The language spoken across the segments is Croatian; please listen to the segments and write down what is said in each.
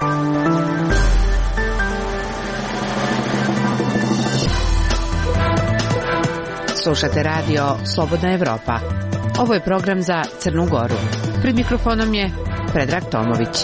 Slušate radio Slobodna Evropa. Ovo je program za Crnu Goru. Pred mikrofonom je Predrag Tomović.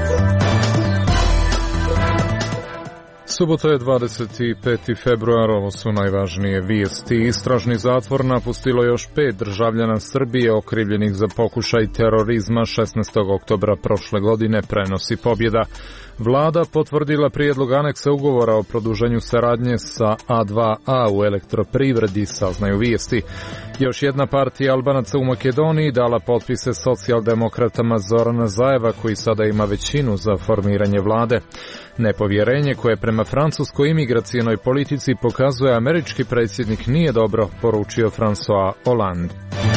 Subota je 25. februar, ovo su najvažnije vijesti. Istražni zatvor napustilo još 5 državljana Srbije okrivljenih za pokušaj terorizma 16. oktobra prošle godine, prenosi Pobjeda. Vlada potvrdila prijedlog aneksa ugovora o produženju saradnje sa A2A u elektroprivredi, saznaju vijesti. Još jedna partija Albanaca u Makedoniji dala potpise socijaldemokratama Zorana Zajeva, koji sada ima većinu za formiranje vlade. Nepovjerenje koje prema francuskoj imigracijenoj politici pokazuje američki predsjednik nije dobro, poručio François Hollande.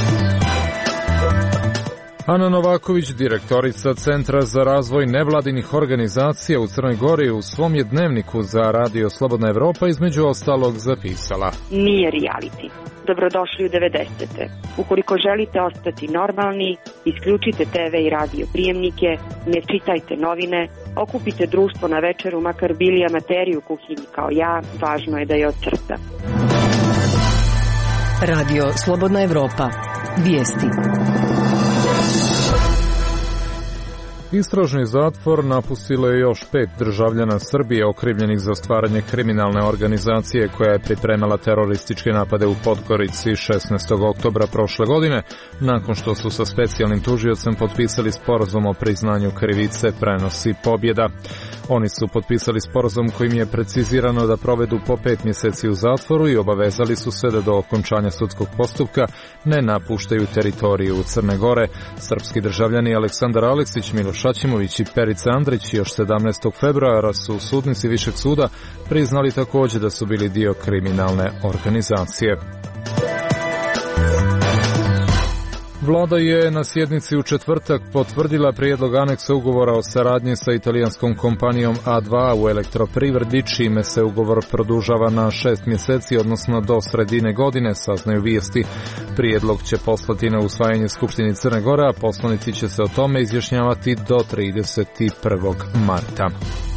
Ana Novaković, direktorica Centra za razvoj nevladinih organizacija u Crnoj Gori, u svom je dnevniku za radio Slobodna Evropa između ostalog zapisala: Nije reality. Dobrodošli u 90. Ukoliko želite ostati normalni, isključite TV i radio prijemnike, ne čitajte novine, okupite društvo na večeru, makar bili amateri u kuhinji kao ja, važno je da je od srca. Radio Slobodna Evropa. Vijesti. Istražni zatvor napustilo je još 5 državljana Srbije okrivljenih za stvaranje kriminalne organizacije koja je pripremala terorističke napade u Podgorici 16. oktobra prošle godine, nakon što su sa specijalnim tužiocem potpisali sporazum o priznanju krivice, prenosi Pobjeda. Oni su potpisali sporazum kojim je precizirano da provedu po 5 mjeseci u zatvoru i obavezali su se da do okončanja sudskog postupka ne napuštaju teritoriju Crne Gore. Srpski državljani Aleksandar Aleksić, Miloš Šaćimović i Perica Andrić još 17. februara su sudnici Višeg suda priznali također da su bili dio kriminalne organizacije. Vlada je na sjednici u četvrtak potvrdila prijedlog aneksa ugovora o saradnji sa italijanskom kompanijom A2 u elektroprivredi, čime se ugovor produžava na 6 mjeseci, odnosno do sredine godine, saznaju vijesti. Prijedlog će poslati na usvajanje Skupštini Crne Gore, a poslanici će se o tome izjašnjavati do 31. marta.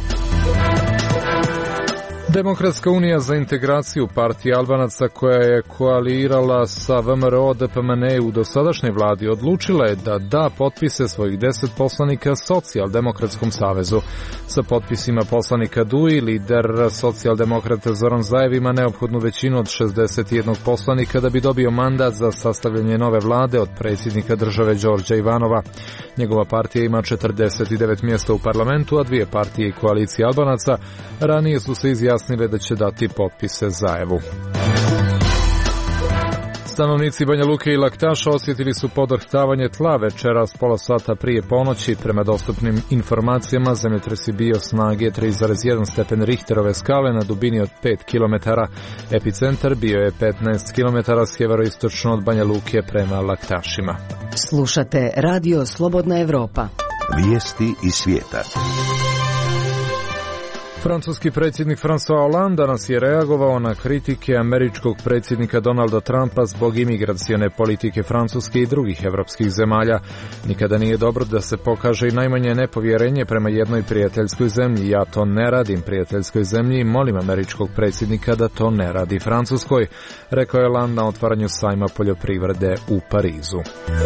Demokratska unija za integraciju, partija Albanaca koja je koalirala sa VMRO DPMNE u dosadašnjoj vladi, odlučila je da da potpise svojih 10 poslanika Socijaldemokratskom savezu. Sa potpisima poslanika DUI, lider socijaldemokrata Zoran Zajev ima neophodnu većinu od 61 poslanika da bi dobio mandat za sastavljanje nove vlade od predsjednika države Đorđa Ivanova. Njegova partija ima 49 mjesta u parlamentu, a dvije partije i koalicije Albanaca ranije su se izjasnile da će dati potpise Zajevu. Stanovnici Banja Luke i Laktaša osjetili su podrhtavanje tla večeras pola sata prije ponoći. Prema dostupnim informacijama, zemljotres je bio snage 3,1 stepen Richterove skale na dubini od 5 km. Epicentar bio je 15 km sjeveroistočno od Banja Luke prema Laktašima. Slušate radio Slobodna Evropa. Vijesti iz svijeta. Francuski predsjednik François Hollande danas je reagovao na kritike američkog predsjednika Donalda Trumpa zbog imigracione politike Francuske i drugih evropskih zemalja. Nikada nije dobro da se pokaže i najmanje nepovjerenje prema jednoj prijateljskoj zemlji. Ja to ne radim prijateljskoj zemlji i molim američkog predsjednika da to ne radi Francuskoj, rekao je Hollande na otvaranju sajma poljoprivrede u Parizu.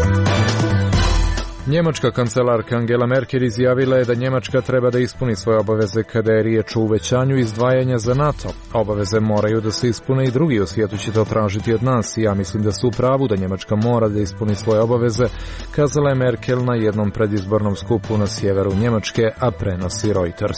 Njemačka kancelarka Angela Merkel izjavila je da Njemačka treba da ispuni svoje obaveze kada je riječ o uvećanju izdvajanja za NATO. Obaveze moraju da se ispune i drugi u svijetu će to tražiti od nas. Ja mislim da su u pravu da Njemačka mora da ispuni svoje obaveze, kazala je Merkel na jednom predizbornom skupu na sjeveru Njemačke, a prenosi Reuters.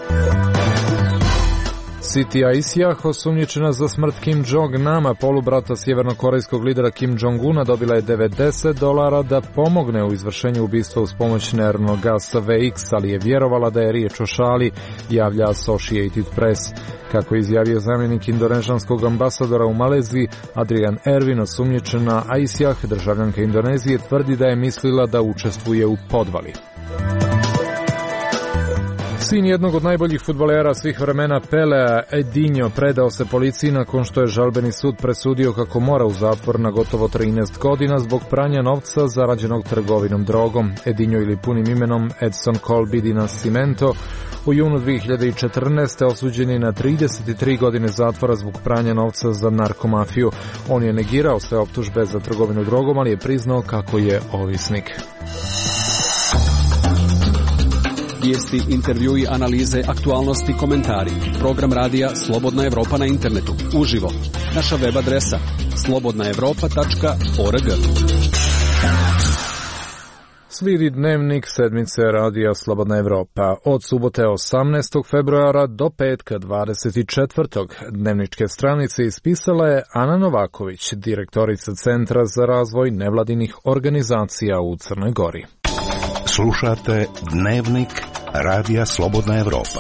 Siti Aisjah, osumnjičena za smrt Kim Jong-nama, polubrata sjevernokorejskog lidera Kim Jong-una, dobila je $90 da pomogne u izvršenju ubistva uz pomoć nervnog gasa VX, ali je vjerovala da je riječ o šali, javlja Associated Press. Kako je izjavio zamjenik indonežanskog ambasadora u Maleziji, Adrian Ervin, osumnjičena Aisjah, državljanka Indonezije, tvrdi da je mislila da učestvuje u podvali. Sin jednog od najboljih fudbalera svih vremena Pelea, Edinho, predao se policiji nakon što je žalbeni sud presudio kako mora u zatvor na gotovo 13 godina zbog pranja novca zarađenog trgovinom drogom. Edinho ili punim imenom Edson Colby di Nascimento u junu 2014. osuđen je na 33 godine zatvora zbog pranja novca za narkomafiju. On je negirao sve optužbe za trgovinu drogom, ali je priznao kako je ovisnik. Vijesti, intervjui, analize, aktualnosti, komentari. Program radija Slobodna Evropa na internetu. Uživo. Naša web adresa slobodnaevropa.org. Slijedi dnevnik sedmice radija Slobodna Evropa od subote 18. februara do petka 24. Dnevničke stranice ispisala je Ana Novaković, direktorica Centra za razvoj nevladinih organizacija u Crnoj Gori. Slušate dnevnik radija Slobodna Evropa.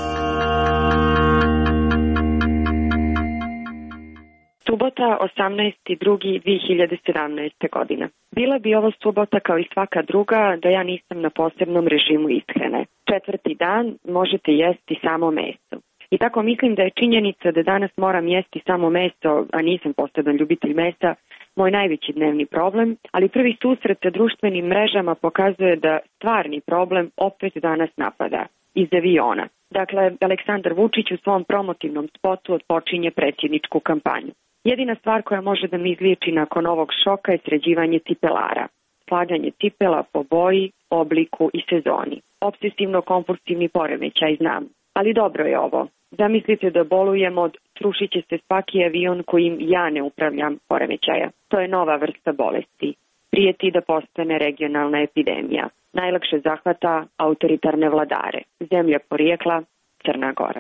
Subota 18.2.2017. godine. Bila bi ovo subota kao i svaka druga da ja nisam na posebnom režimu ishrane. 4. dan možete jesti samo meso. I tako mislim da je činjenica da danas moram jesti samo meso, a nisam poseban ljubitelj mesa, moj najveći dnevni problem, ali prvi susret sa društvenim mrežama pokazuje da stvarni problem opet danas napada iz aviona. Dakle, Aleksandar Vučić u svom promotivnom spotu odpočinje predsjedničku kampanju. Jedina stvar koja može da mi izliječi nakon ovog šoka je sređivanje cipelara. Slaganje cipela po boji, obliku i sezoni. Obsesivno-kompulsivni poremećaj znam, ali dobro je ovo. Zamislite da bolujem od srušit će se svaki avion kojim ja ne upravljam poremećaja. To je nova vrsta bolesti. Prijeti da postane regionalna epidemija. Najlakše zahvata autoritarne vladare. Zemlja porijekla, Crna Gora.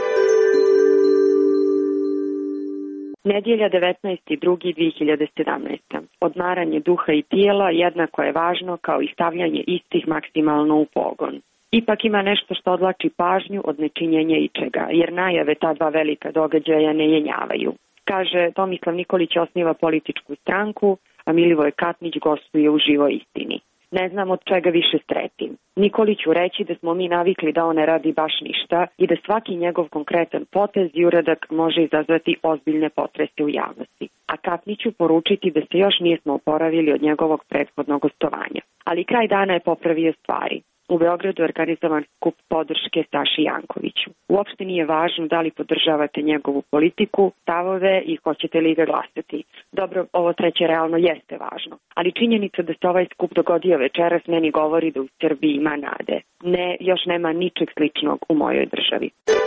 Nedjelja 19.2.2017. Odmaranje duha i tijela jednako je važno kao i stavljanje istih maksimalno u pogon. Ipak ima nešto što odvlači pažnju od nečinjenja ičega, jer najave ta dva velika događaja ne jenjavaju. Kaže, Tomislav Nikolić osniva političku stranku, a Milivoj Katnić gostuje u Živoj istini. Ne znam od čega više stretim. Nikoliću reći da smo mi navikli da on ne radi baš ništa i da svaki njegov konkretan potez i uradak može izazvati ozbiljne potrese u javnosti. A Katniću poručiti da se još nismo oporavili od njegovog prethodnog gostovanja. Ali kraj dana je popravio stvari. U Beogradu je organizovan skup podrške Saši Jankoviću. Uopšte nije važno da li podržavate njegovu politiku, stavove i hoćete li ga glasati. Dobro, ovo treće realno jeste važno. Ali činjenica da se ovaj skup dogodio večeras meni govori da u Srbiji ima nade. Ne, još nema ničeg sličnog u mojoj državi.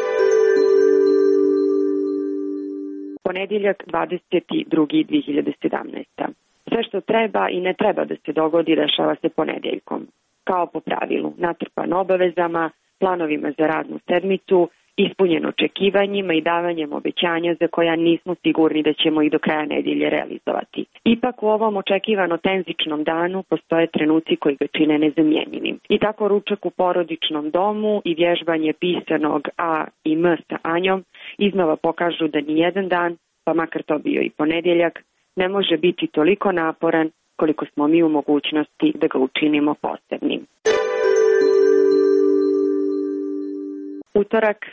Ponedjeljak 22.2017. Sve što treba i ne treba da se dogodi dešava se ponedjeljkom. Kao po pravilu, natrpan obavezama, planovima za radnu sedmicu, ispunjen očekivanjima i davanjem obećanja za koja nismo sigurni da ćemo ih do kraja nedjelje realizovati. Ipak u ovom očekivano tenzičnom danu postoje trenuci koji ga čine nezamjenjivim. I tako ručak u porodičnom domu i vježbanje pisanog A i M sa Anjom iznova pokažu da nijedan dan, pa makar to bio i ponedjeljak, ne može biti toliko naporan koliko smo mi u mogućnosti da ga učinimo posebnim. Utorak,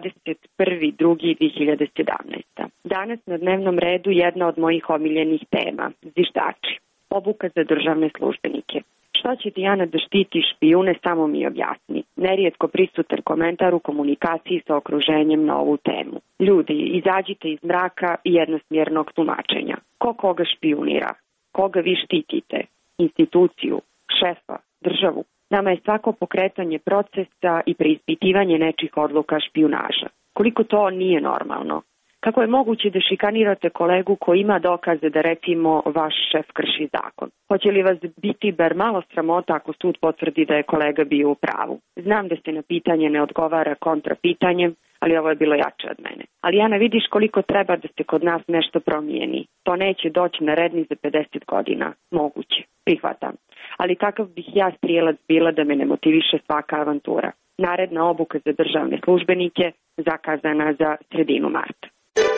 21.2.2017. Danas na dnevnom redu jedna od mojih omiljenih tema, zviždači. Obuka za državne službenike. Šta će Dijana da štiti špijune, samo mi objasni. Nerijetko prisutan komentar u komunikaciji sa okruženjem na ovu temu. Ljudi, izađite iz mraka i jednosmjernog tumačenja. Ko koga špijunira? Koga vi štitite? Instituciju, šefa, državu. Nama je svako pokretanje procesa i preispitivanje nečih odluka špijunaža. Koliko to nije normalno? Kako je moguće da šikanirate kolegu koji ima dokaze da recimo vaš šef krši zakon? Hoće li vas biti bar malo sramota ako sud potvrdi da je kolega bio u pravu? Znam da se na pitanje ne odgovara kontrapitanjem, ali ovo je bilo jače od mene. Ali Ana, vidiš koliko treba da se kod nas nešto promijeni. To neće doći na red ni za 50 godina. Moguće. Prihvatam. Ali kakav bih ja strijelac bila da me ne motiviše svaka avantura? Naredna obuka za državne službenike zakazana za sredinu marta.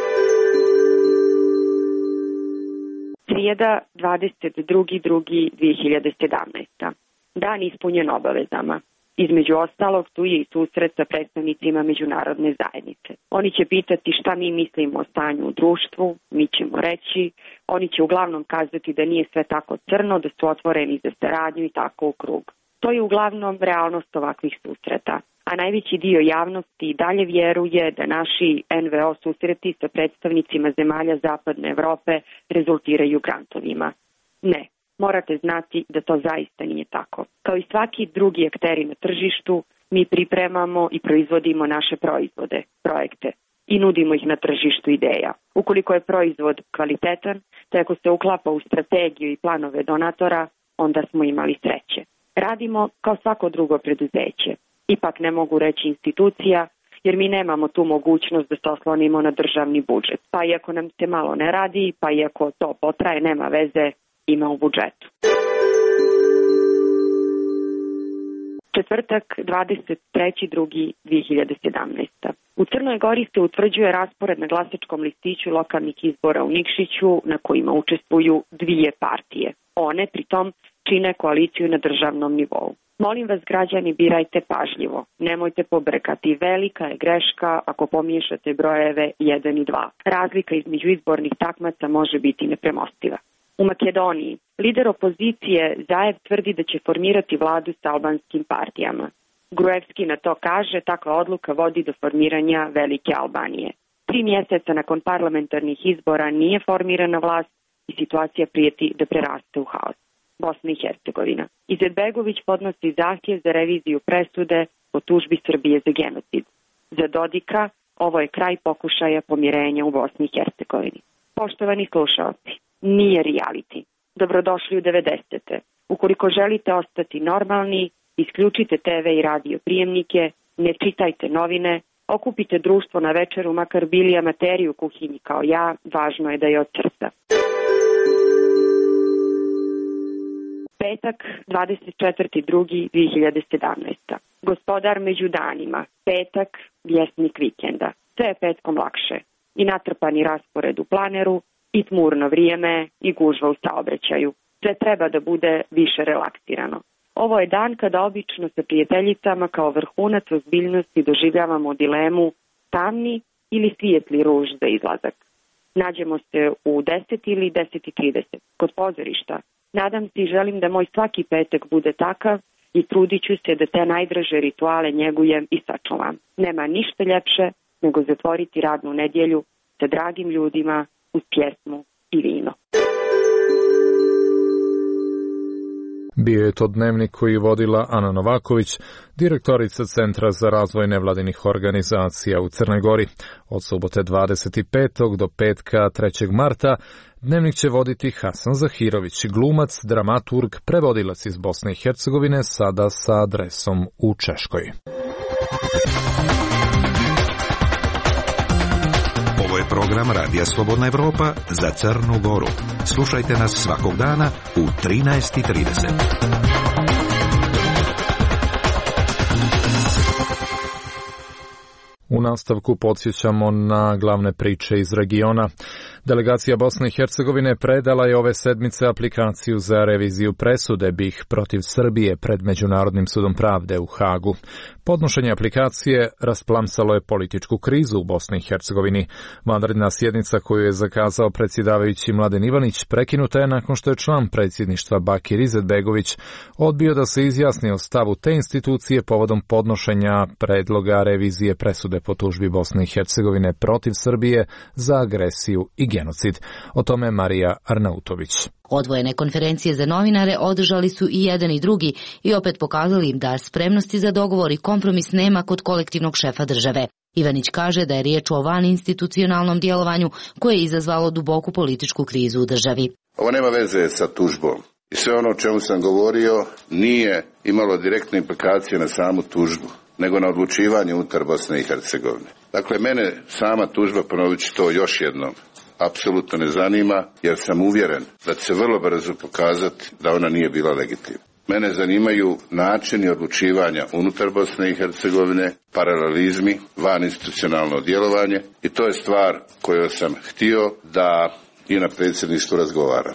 Srijeda 22.2.2017. Dan ispunjen obavezama. Između ostalog, tu je i susret sa predstavnicima međunarodne zajednice. Oni će pitati šta mi mislimo o stanju u društvu, mi ćemo reći, oni će uglavnom kazati da nije sve tako crno, da su otvoreni za saradnju i tako u krug. To je uglavnom realnost ovakvih susreta, a najveći dio javnosti i dalje vjeruje da naši NVO susreti sa predstavnicima zemalja Zapadne Evrope rezultiraju grantovima. Ne. Morate znati da to zaista nije tako. Kao i svaki drugi akteri na tržištu, mi pripremamo i proizvodimo naše proizvode, projekte i nudimo ih na tržištu ideja. Ukoliko je proizvod kvalitetan, te ako se uklapa u strategiju i planove donatora, onda smo imali sreće. Radimo kao svako drugo preduzeće. Ipak ne mogu reći institucija, jer mi nemamo tu mogućnost da se oslonimo na državni budžet. Pa i ako nam se malo ne radi, pa i ako to potraje, nema veze, ima u budžetu. Četvrtak, 23.2.2017. U Crnoj Gori se utvrđuje raspored na glasačkom listiću lokalnih izbora u Nikšiću na kojima učestvuju dvije partije. One, pritom, čine koaliciju na državnom nivou. Molim vas, građani, birajte pažljivo. Nemojte pobrkati. Velika je greška ako pomiješate brojeve 1 i 2. Razlika između izbornih takmaca može biti nepremostiva. U Makedoniji, lider opozicije Zaev tvrdi da će formirati vladu sa albanskim partijama. Gruevski na to kaže, takva odluka vodi do formiranja Velike Albanije. 3 mjeseca nakon parlamentarnih izbora nije formirana vlast i situacija prijeti da preraste u haos. Bosna i Hercegovina. Izetbegović podnosi zahtjev za reviziju presude o tužbi Srbije za genocid. Za Dodika ovo je kraj pokušaja pomirenja u Bosni i Hercegovini. Poštovani slušalci, nije reality. Dobrodošli u 90. Ukoliko želite ostati normalni, isključite TV i radio prijemnike, ne čitajte novine, okupite društvo na večeru, makar bili amateri u kuhinji kao ja, važno je da je od srca. Petak, 24.2.2017. Gospodar među danima. Petak, vjesnik vikenda. Sve je petkom lakše. I natrpani raspored u planeru, i tmurno vrijeme, i gužva u saobraćaju. Sve treba da bude više relaksirano. Ovo je dan kada obično sa prijateljicama kao vrhunac ozbiljnosti doživljavamo dilemu tamni ili svijetli ruž za izlazak. Nađemo se u 10 ili 10:30 kod pozorišta. Nadam se i želim da moj svaki petak bude takav i trudit ću se da te najdraže rituale njegujem i sačuvam. Nema ništa ljepše nego zatvoriti radnu nedjelju sa dragim ljudima uz pjesmu i vino. Bio je to dnevnik koji vodila Ana Novaković, direktorica Centra za razvoj nevladinih organizacija u Crnoj Gori. Od subote 25. do petka 3. marta dnevnik će voditi Hasan Zahirović, glumac, dramaturg, prevodilac iz Bosne i Hercegovine, sada sa adresom u Češkoj. Ovo je program Radija Slobodna Evropa za Crnu Goru. Slušajte nas svakog dana u 13:30. U nastavku podsjećamo na glavne priče iz regiona. Delegacija Bosne i Hercegovine predala je ove sedmice aplikaciju za reviziju presude BiH protiv Srbije pred Međunarodnim sudom pravde u Hagu. Podnošenje aplikacije rasplamsalo je političku krizu u Bosni i Hercegovini. Vanredna sjednica koju je zakazao predsjedavajući Mladen Ivanić prekinuta je nakon što je član predsjedništva Bakir Izetbegović odbio da se izjasni o stavu te institucije povodom podnošenja predloga revizije presude po tužbi Bosne i Hercegovine protiv Srbije za agresiju i genocid. O tome Marija Arnautović. Odvojene konferencije za novinare održali su i jedan i drugi i opet pokazali da spremnosti za dogovor i kompromis nema kod kolektivnog šefa države. Ivanić kaže da je riječ o vaninstitucionalnom djelovanju koje je izazvalo duboku političku krizu u državi. Ovo nema veze sa tužbom. I sve ono o čemu sam govorio nije imalo direktne implikacije na samu tužbu, nego na odlučivanje unutar Bosne i Hercegovine. Dakle, mene sama tužba, ponovit ću to još jednom, apsolutno ne zanima, jer sam uvjeren da će se vrlo brzo pokazati da ona nije bila legitimna. Mene zanimaju načini odlučivanja unutar Bosne i Hercegovine, paralelizmi, vaninstitucionalno djelovanje i to je stvar koju sam htio da i na predsjedništvu razgovaramo.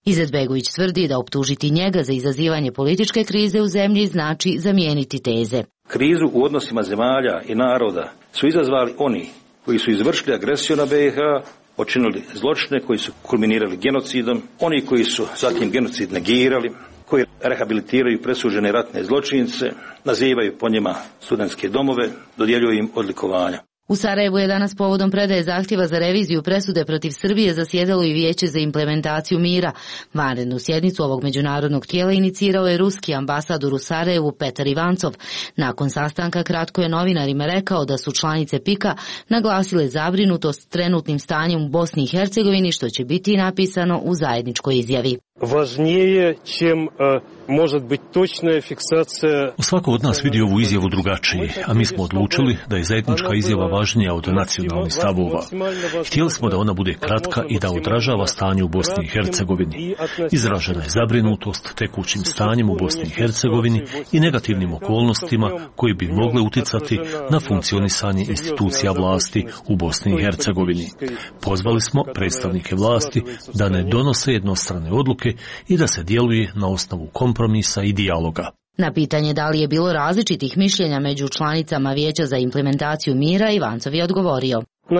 Izetbegović tvrdi da optužiti njega za izazivanje političke krize u zemlji znači zamijeniti teze. Krizu u odnosima zemalja i naroda su izazvali oni koji su izvršili agresiju na BiH, počinili zločine koji su kulminirali genocidom, oni koji su zatim genocid negirali, koji rehabilitiraju presuđene ratne zločince, nazivaju po njima studentske domove, dodjeljuju im odlikovanja. U Sarajevu je danas povodom predaje zahtjeva za reviziju presude protiv Srbije zasjedalo i Vijeće za implementaciju mira. Vanrednu sjednicu ovog međunarodnog tijela inicirao je ruski ambasador u Sarajevu Petar Ivancov. Nakon sastanka kratko je novinarima rekao da su članice PIK-a naglasile zabrinutost trenutnim stanjem u Bosni i Hercegovini, što će biti napisano u zajedničkoj izjavi. Važnije čem može biti točna fiksacija. Svako od nas vidi ovu izjavu drugačije, a mi smo odlučili da je zajednička izjava važnija od nacionalnih stavova. Htjeli smo da ona bude kratka i da odražava stanje u Bosni i Hercegovini. Izražena je zabrinutost tekućim stanjem u Bosni i Hercegovini i negativnim okolnostima koji bi mogle uticati na funkcionisanje institucija vlasti u Bosni i Hercegovini. Pozvali smo predstavnike vlasti da ne donose jednostrane odluke i da se djeluje na osnovu kompromisa i dijaloga. Na pitanje da li je bilo različitih mišljenja među članicama Vijeća za implementaciju mira, Ivancov je odgovorio.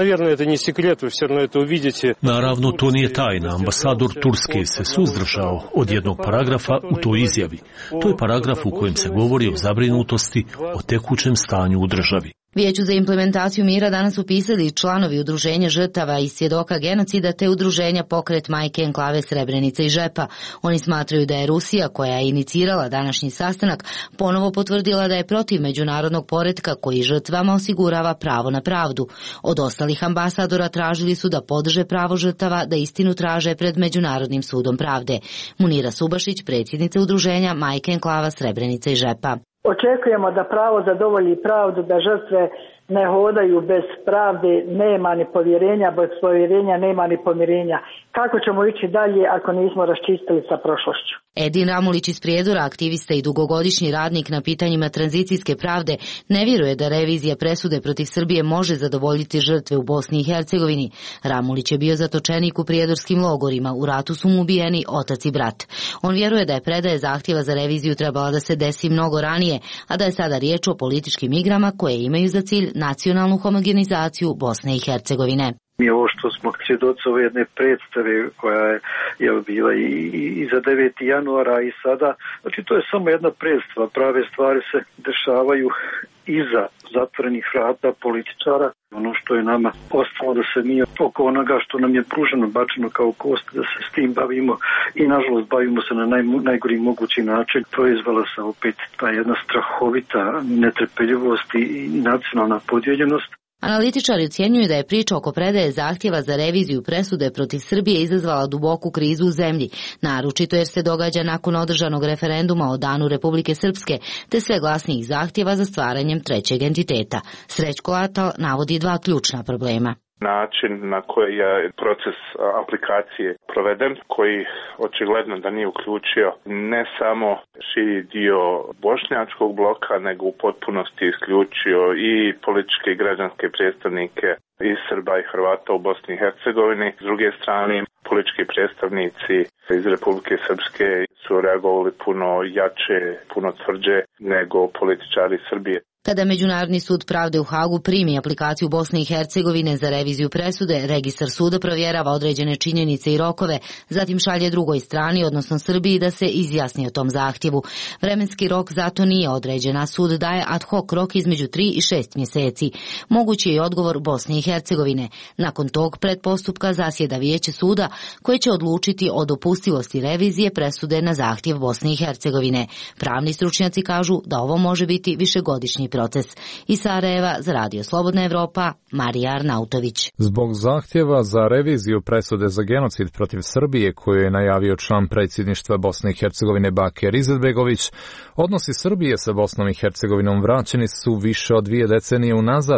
Naravno, to nije tajna. Ambasador Turske se suzdržao od jednog paragrafa u toj izjavi. To je paragraf u kojem se govori o zabrinutosti o tekućem stanju u državi. Vijeću za implementaciju mira danas su pisali članovi Udruženja žrtava i svjedoka genocida te Udruženja Pokret Majke Enklave Srebrenica i Žepa. Oni smatraju da je Rusija, koja je inicirala današnji sastanak, ponovo potvrdila da je protiv međunarodnog poretka koji žrtvama osigurava pravo na pravdu. Od ostalih ambasadora tražili su da podrže pravo žrtava da istinu traže pred Međunarodnim sudom pravde. Munira Subašić, predsjednica Udruženja Majke Enklava Srebrenica i Žepa. Očekujemo da pravo zadovolji pravdu, da žrtve ne hodaju bez pravde, nema ni povjerenja, bez povjerenja nema ni pomirenja. Kako ćemo ići dalje ako nismo raščistili sa prošlošću? Edin Ramulić iz Prijedora, aktivista i dugogodišnji radnik na pitanjima tranzicijske pravde, ne vjeruje da revizija presude protiv Srbije može zadovoljiti žrtve u Bosni i Hercegovini. Ramulić je bio zatočenik u prijedorskim logorima, u ratu su mu ubijeni otac i brat. On vjeruje da je predaje zahtjeva za reviziju trebala da se desi mnogo ranije, a da je sada riječ o političkim igrama koje imaju za cilj nacionalnu homogenizaciju Bosne i Hercegovine. Mi ovo što smo svjedoci ove jedne predstave koja je bila i za 9. januara i sada, znači to je samo jedna predstava, prave stvari se dešavaju iza zatvorenih vrata političara. Ono što je nama ostalo da se mi oko onoga što nam je pruženo, bačeno kao kost, da se s tim bavimo i nažalost bavimo se na najgori mogući način. Proizvela se opet ta jedna strahovita netrpeljivost i nacionalna podijeljenost. Analitičari ocjenjuju da je priča oko predaje zahtjeva za reviziju presude protiv Srbije izazvala duboku krizu u zemlji, naročito jer se događa nakon održanog referenduma o Danu Republike Srpske, te sve glasnijih zahtjeva za stvaranjem trećeg entiteta. Srećko Atal navodi dva ključna problema. Način na koji je proces aplikacije proveden, koji očigledno da nije uključio ne samo širi dio bošnjačkog bloka, nego u potpunosti isključio i političke i građanske predstavnike i Srba i Hrvata u Bosni i Hercegovini. S druge strane, politički predstavnici iz Republike Srpske su reagovali puno jače, puno tvrđe nego političari Srbije. Kada Međunarodni sud pravde u Hagu primi aplikaciju Bosne i Hercegovine za reviziju presude, registar suda provjerava određene činjenice i rokove, zatim šalje drugoj strani, odnosno Srbiji, da se izjasni o tom zahtjevu. Vremenski rok zato nije određen, a sud daje ad hoc rok između 3 i 6 mjeseci. Mogući je i odgovor Bosne i Hercegovine. Nakon tog predpostupka zasjeda vijeće suda koje će odlučiti o dopustivosti revizije presude na zahtjev Bosne i Hercegovine. Pravni stručnjaci kažu da ovo može biti višegodišnji proces. Iz Sarajeva za Radio Slobodna Evropa, Marija Arnautović. Zbog zahtjeva za reviziju presude za genocid protiv Srbije koju je najavio član predsjedništva Bosne i Hercegovine Bakir Izetbegović, odnosi Srbije sa Bosnom i Hercegovinom vraćeni su više od 2 decenije unazad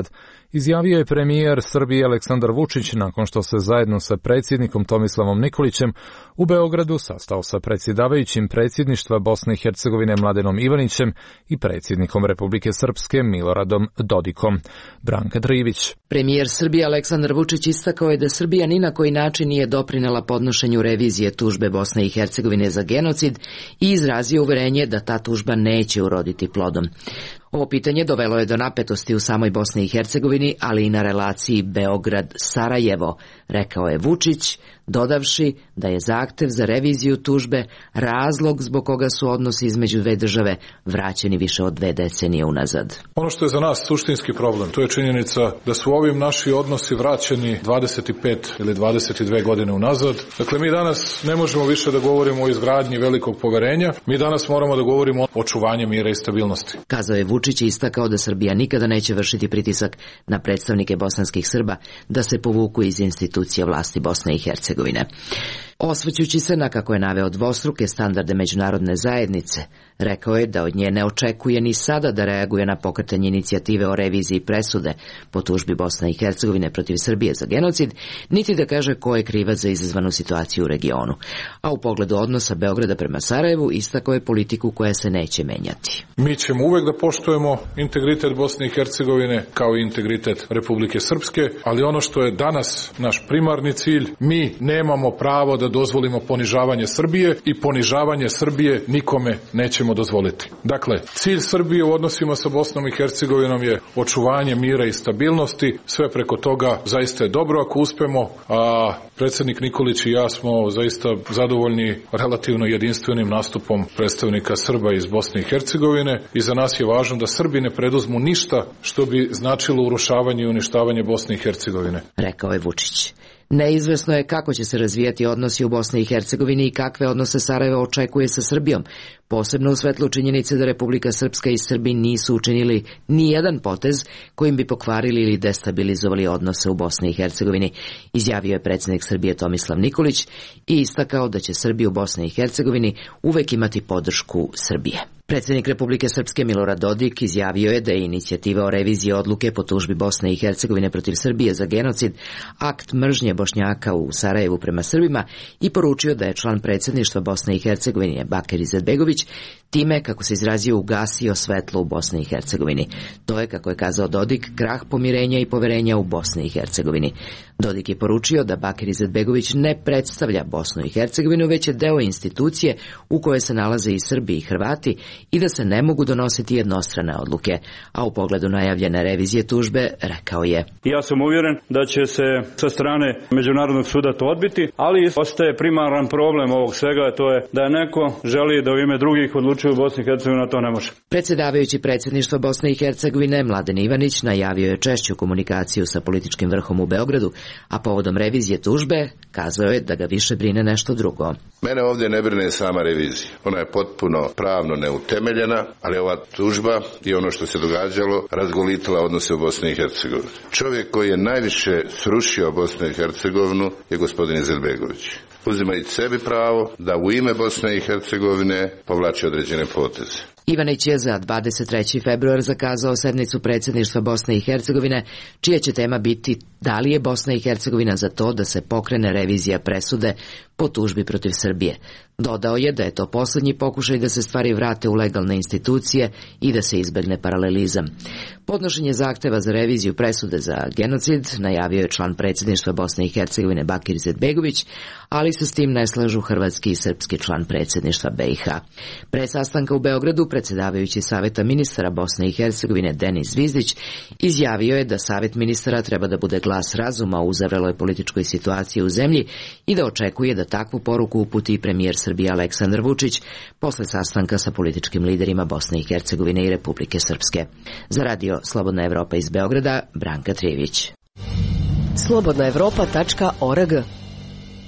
izjavio je premijer Srbije Aleksandar Vučić nakon što se zajedno sa predsjednikom Tomislavom Nikolićem u Beogradu sastao sa predsjedavajućim predsjedništva Bosne i Hercegovine Mladenom Ivanićem i predsjednikom Republike Srpske Miloradom Dodikom. Branka Trivić. Premijer Srbije Aleksandar Vučić istakao je da Srbija ni na koji način nije doprinela podnošenju revizije tužbe Bosne i Hercegovine za genocid i izrazio uverenje da ta tužba neće uroditi plodom. Ovo pitanje dovelo je do napetosti u samoj Bosni i Hercegovini, ali i na relaciji Beograd-Sarajevo, rekao je Vučić, dodavši da je zahtev za reviziju tužbe razlog zbog koga su odnosi između dve države vraćeni više od 2 decenije unazad. Ono što je za nas suštinski problem, to je činjenica da su ovim naši odnosi vraćeni 25 ili 22 godine unazad. Dakle, mi danas ne možemo više da govorimo o izgradnji velikog poverenja, mi danas moramo da govorimo o očuvanju mira i stabilnosti. Kazao je Vučić i istakao da Srbija nikada neće vršiti pritisak na predstavnike bosanskih Srba da se povuku iz institucija vlasti Bosne i Hercegovine. Osvrćući se na, kako je naveo, dvostruke standarde međunarodne zajednice, rekao je da od nje ne očekuje ni sada da reaguje na pokretanje inicijative o reviziji presude po tužbi Bosne i Hercegovine protiv Srbije za genocid, niti da kaže ko je krivac za izazvanu situaciju u regionu. A u pogledu odnosa Beograda prema Sarajevu istakao je politiku koja se neće menjati. Mi ćemo uvek da poštujemo integritet Bosne i Hercegovine kao i integritet Republike Srpske, ali ono što je danas naš primarni cilj, mi nemamo pravo da dozvolimo ponižavanje Srbije i ponižavanje Srbije nikome nećemo dozvoliti. Dakle, cilj Srbije u odnosima sa Bosnom i Hercegovinom je očuvanje mira i stabilnosti, sve preko toga zaista je dobro ako uspemo, a predsjednik Nikolić i ja smo zaista zadovoljni relativno jedinstvenim nastupom predstavnika Srba iz Bosne i Hercegovine i za nas je važno da Srbi ne preduzmu ništa što bi značilo urušavanje i uništavanje Bosne i Hercegovine. Rekao je Vučić. Neizvesno je kako će se razvijati odnosi u Bosni i Hercegovini i kakve odnose Sarajevo očekuje sa Srbijom, posebno u svetlu činjenice da Republika Srpska i Srbi nisu učinili ni jedan potez kojim bi pokvarili ili destabilizovali odnose u Bosni i Hercegovini, izjavio je predsjednik Srbije Tomislav Nikolić i istakao da će Srbi u Bosni i Hercegovini uvek imati podršku Srbije. Predsjednik Republike Srpske Milorad Dodik izjavio je da je inicijativa o reviziji odluke po tužbi Bosne i Hercegovine protiv Srbije za genocid akt mržnje Bošnjaka u Sarajevu prema Srbima i poručio da je član predsjedništva Bosne i Hercegovine Bakir Izetbegović time, kako se izrazio, ugasio svetlo u Bosni i Hercegovini. To je, kako je kazao Dodik, krah pomirenja i poverenja u Bosni i Hercegovini. Dodik je poručio da Bakir Izetbegović ne predstavlja Bosnu i Hercegovinu, već je deo institucije u kojoj se nalaze i Srbi i Hrvati i da se ne mogu donositi jednostrane odluke. A u pogledu najavljene revizije tužbe rekao je: Ja sam uvjeren da će se sa strane Međunarodnog suda to odbiti, ali ostaje primaran problem ovog svega, to je da neko želi da u ime drugih odlučuje u Bosni i Hercegovini, a to ne može. Predsjedavajući predsjedništva Bosne i Hercegovine Mladen Ivanić najavio je češću komunikaciju sa političkim vrhom u Beogradu, a povodom revizije tužbe kazao je da ga više brine nešto drugo. Mene ovdje ne brine sama revizija. Ona je potpuno pravno neutemeljena, ali ova tužba i ono što se događalo razgolitila odnose u Bosni i Hercegovini. Čovjek koji je najviše srušio Bosnu i Hercegovinu je gospodin Izetbegović, uzimajući sebi pravo da u ime Bosne i Hercegovine povlači određene poteze. Ivanić je za 23. februar zakazao sednicu predsjedništva Bosne i Hercegovine, čija će tema biti da li je Bosna i Hercegovina za to da se pokrene revizija presude po tužbi protiv Srbije. Dodao je da je to posljednji pokušaj da se stvari vrate u legalne institucije i da se izbegne paralelizam. Podnošenje zahteva za reviziju presude za genocid najavio je član predsjedništva Bosne i Hercegovine Bakir Izetbegović, ali se s tim ne slažu hrvatski i srpski član predsjedništva BiH. Pre sastanka u Beogradu predsjedavajući Saveta ministara Bosne i Hercegovine Denis Zvizdić izjavio je da Savet ministara treba da bude glas razuma u uzavreloj političkoj situaciji u zemlji i da očekuje da takvu poruku uputi i premijer Srbije Aleksandar Vučić posle sastanka sa političkim liderima Bosne i Hercegovine i Republike Srpske. Za radio Slobodna Evropa iz Beograda, Branka Trivić. slobodnaevropa.org.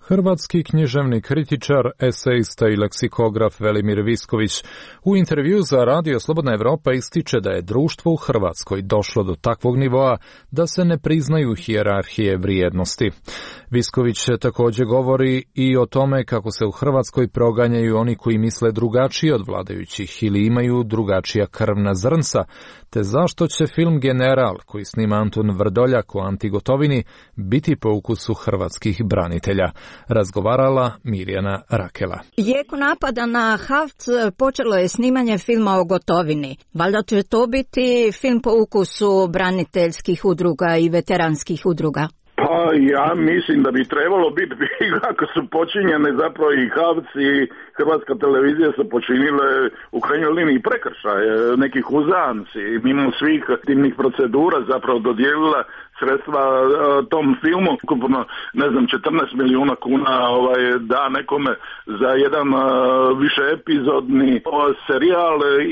Hrvatski književni kritičar, esejista i leksikograf Velimir Visković u intervju za Radio Slobodna Evropa ističe da je društvo u Hrvatskoj došlo do takvog nivoa da se ne priznaju hijerarhije vrijednosti. Visković također govori i o tome kako se u Hrvatskoj proganjaju oni koji misle drugačije od vladajućih ili imaju drugačija krvna zrnca, te zašto će film General, koji snima Antun Vrdoljak o Anti Gotovini, biti po ukusu hrvatskih branitelja. Razgovarala Mirjana Rakela. Jeku napada na Havc počelo je snimanje filma o Gotovini. Valjda će to biti film po ukusu braniteljskih udruga i veteranskih udruga? Pa ja mislim da bi trebalo biti, kako su počinjene zapravo i Havc i Hrvatska televizija su počinile u krajnjoj liniji prekršaje, nekih uzanci, mimo svih timnih procedura zapravo dodijelila sredstva tom filmu, ukupno, ne znam, 14 milijuna kuna da nekome za jedan više epizodni serijal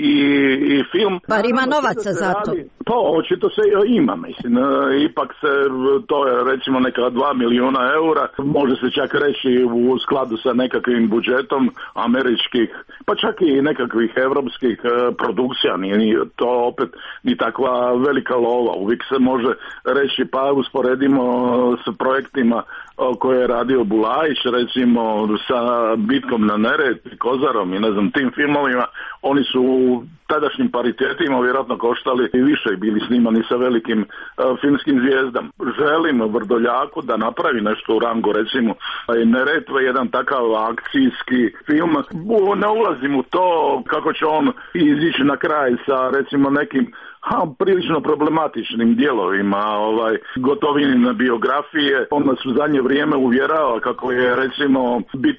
i film. Bar ima novaca za to. Pa očito se ima, mislim, ipak se, to je recimo neka 2 milijuna eura, može se čak reći u skladu sa nekakvim budžetom američkih, pa čak i nekakvih evropskih produkcija, nije to opet ni takva velika lova, uvijek se može reći pa usporedimo s projektima koje je radio Bulajić, recimo sa Bitkom na Neretvi, Kozarom i ne znam tim filmovima, oni su u tadašnjim paritetima vjerojatno koštali i više i bili snimani sa velikim filmskim zvijezdama. Želim Vrdoljaku da napravi nešto u rangu, recimo Neretva je jedan takav akcijski film. Ne ulazim u to kako će on izići na kraj sa recimo nekim prilično problematičnim dijelovima Gotovinine biografije. On nas u zadnje vrijeme uvjerava kako je recimo bit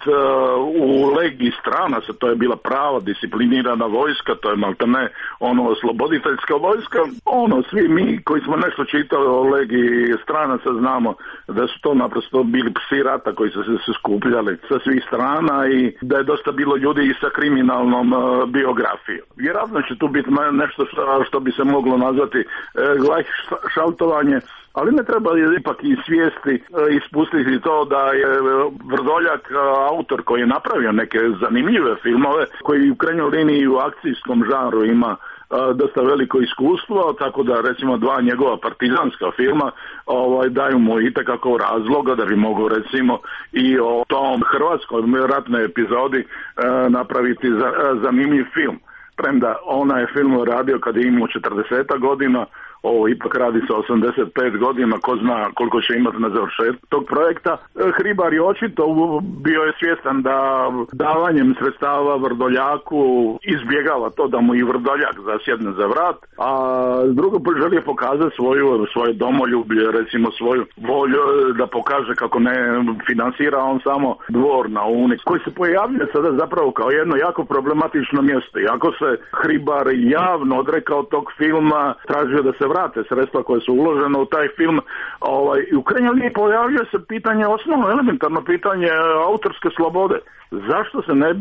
u legiji stranaca, to je bila prava disciplinirana vojska, to je maltene osloboditeljska vojska. Svi mi koji smo nešto čitali o legiji stranaca znamo da su to naprosto bili psi rata koji su se skupljali sa svih strana i da je dosta bilo ljudi i sa kriminalnom biografijom. Vjerojatno će tu biti nešto što bi se moglo nazvati gleichschaltovanje, ali ne treba ipak i svijesti ispustiti to da je Vrdoljak autor koji je napravio neke zanimljive filmove, koji u krajnjoj liniji u akcijskom žanru ima dosta veliko iskustvo, tako da recimo 2 njegova partizanska filma daju mu itekako razloga da bi mogu recimo i o tom hrvatskoj ratnoj epizodi napraviti zanimljiv film. Premda ona je film radio kad je imao 40 godina, ovo ipak radi sa 85 godina, ko zna koliko će imati na završetku tog projekta. Hribar je očito bio je svjestan da davanjem sredstava Vrdoljaku izbjegava to da mu i Vrdoljak zasjedne za vrat, a drugo želi pokazati svoje domoljublje, recimo svoju volju da pokaže kako ne finansira on samo dvor na Uni, koji se pojavljuje sada zapravo kao jedno jako problematično mjesto. Iako se Hribar javno odrekao tog filma, tražio da se vrate sredstva koje su uložene u taj film, u krajnjoj liniji pojavljuje se pitanje, osnovno elementarno pitanje autorske slobode. Zašto se ne bi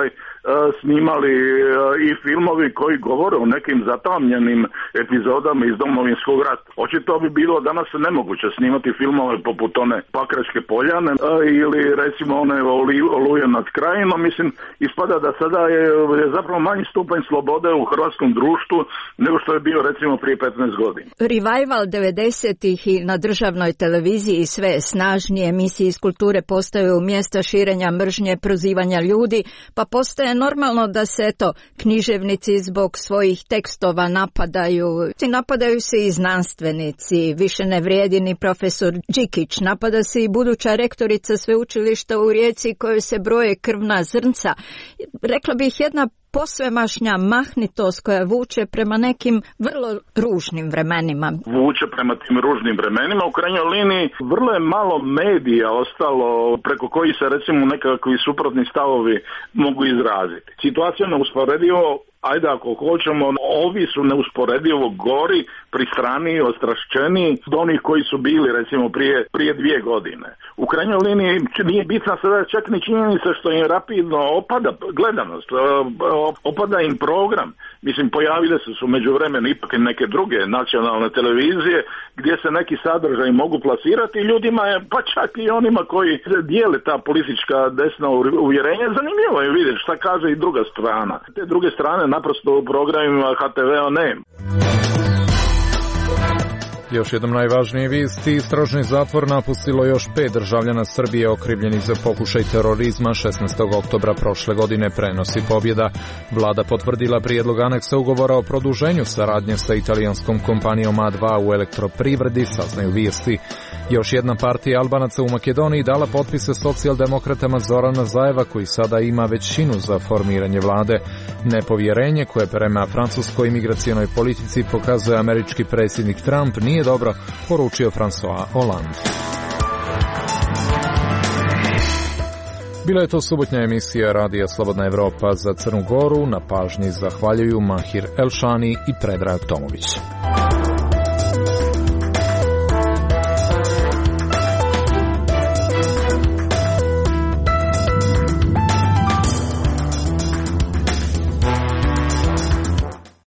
snimali i filmovi koji govore o nekim zatamljenim epizodama iz Domovinskog rata? Očito bi bilo danas nemoguće snimati filmove poput one Pakračke poljane ili recimo one Oluje nad Krajinom. Mislim, ispada da sada je zapravo manji stupanj slobode u hrvatskom društvu nego što je bio recimo prije 15 godina. Revival 90-ih i na državnoj televiziji sve snažnije emisije iz kulture postaju mjesta širenja mržnje, prozivanja ljudi, pa postaje normalno da se književnici zbog svojih tekstova napadaju. Napadaju se i znanstvenici, više ne vrijedi ni profesor Đikić, napada se i buduća rektorica sveučilišta u Rijeci kojoj se broje krvna zrnca. Rekla bih jedna posvemašnja mahnitost koja vuče prema nekim vrlo ružnim vremenima. Vuče prema tim ružnim vremenima. U krajnjoj liniji vrlo je malo medija ostalo preko kojih se recimo nekakvi suprotni stavovi mogu izraziti. Situacija neusporedivo ajde ako hoćemo, ovi su neusporedivo gori, pristraniji, ostrašćeniji od onih koji su bili recimo prije 2 godine. U krajnjoj liniji nije bitna sada čak ni činjenica što im rapidno opada gledanost, opada im program. Mislim, pojavile su međuvremenu ipak i neke druge nacionalne televizije gdje se neki sadržaj mogu plasirati ljudima, pa čak i onima koji dijele ta politička desna uvjerenja. Zanimljivo je vidjeti šta kaže i druga strana. Te druge strane naprosto u programima HTV-a nema. Još jednom najvažnije vijesti, istražni zatvor napustilo još 5 državljana Srbije okrivljenih za pokušaj terorizma 16. oktobra prošle godine, prenosi Pobjeda. Vlada potvrdila prijedlog aneksa ugovora o produženju saradnje sa italijanskom kompanijom A2 u elektroprivredi, saznaju vijesti. Još jedna partija Albanaca u Makedoniji dala potpise socijaldemokratama Zorana Zajeva, koji sada ima većinu za formiranje vlade. Nepovjerenje koje prema francuskoj imigracijonoj politici pokazuje američki predsjednik Trump nije dobro, poručio François Hollande. Bila je to subotnja emisija Radija Slobodna Evropa za Crnu Goru. Na pažnji zahvaljuju Mahir Elšani i Predrag Tomović.